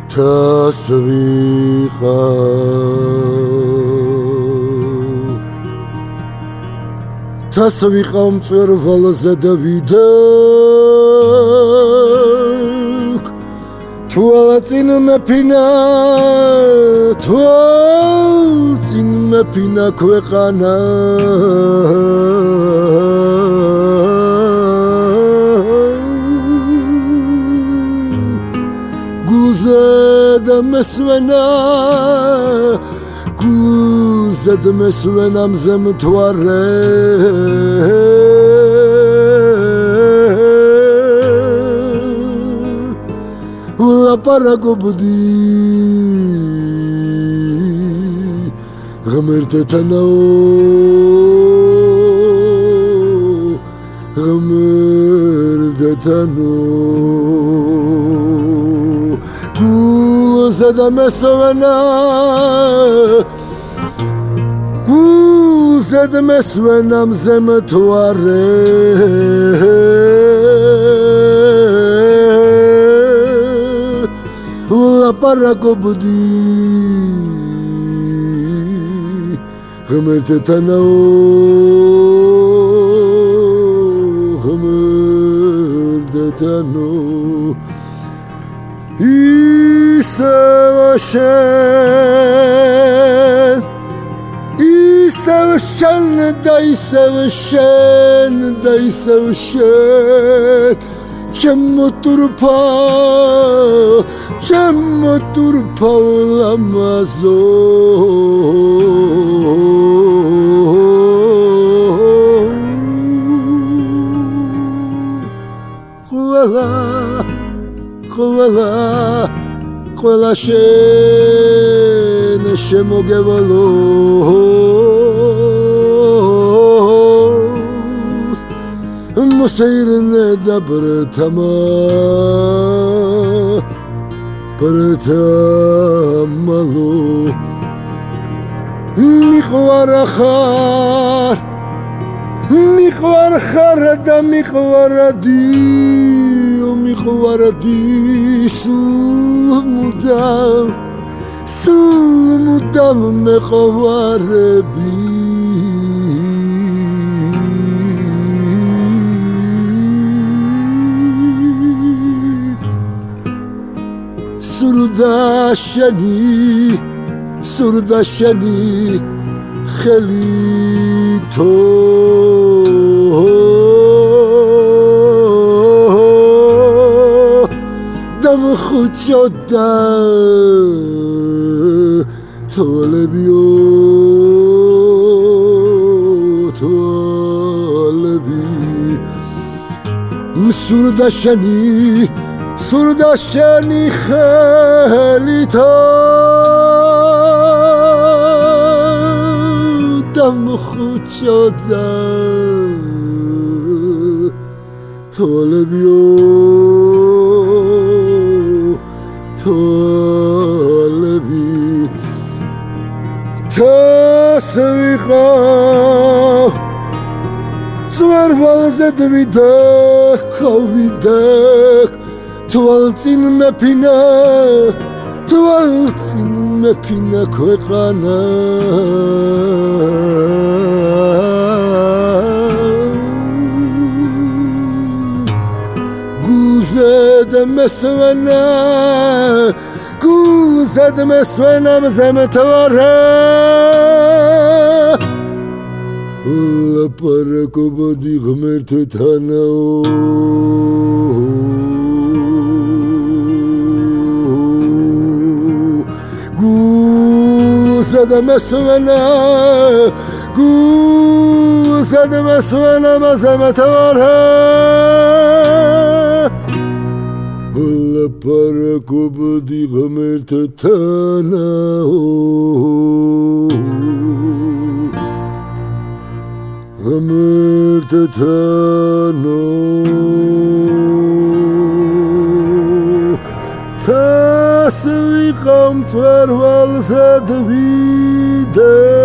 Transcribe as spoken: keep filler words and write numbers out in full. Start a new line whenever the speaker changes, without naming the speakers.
თასვიყავ თასვიყავ მწვერვალზე და ვიდექ თვალწინ მეფინა თვალწინ მეფინა ქვეყანა გულზედ მესვენა გულზედ მესვენა მზე მთვარე ვლაპარაკობდი ღმერთთანაო ღმერთთანო გულზედ მესვენა გულზედ მესვენა მზე მთვარე ვლაპარაკობდი ღმერთთანაო ღმერთთანო ისევ შენ ისევ შენ და ისევ შენ და ისევ შენ ჩემო ტურფა ჩემო ტურფა ლამაზო ყველა ყველა ყველა შენ შემოგევალო მოსეირნე და ბრთამა ბრთამალო მიყვარა ხარ მიყვარ ხარ და მიყვარადი მიყვარადი სულ მუდამ სულ მუდამ მეყვარები სურდა შენი სურდა შენი ხელითო დამხუჭოდა თოლებიო თოლები მსურდა შენი სურდა შენი ხელითო დამხუჭოდა თოლებიო თოლები თასვიყავ მწვერვალზე ვიდექ ვიდექ თვალწინ მეფინა თვალწინ მეფინა ქვეყანა გულზედ მესვენა გულზედ მესვენა მზე მთვარე ვლაპარაკობდი ღმერთთანაო გულზედ მესვენა გულზედ მესვენა მზე მთვარე ვლაპარაკობდი ღმერთთანაო ღმერთთანო თასვიყავ მწვერვალზე ვიდექ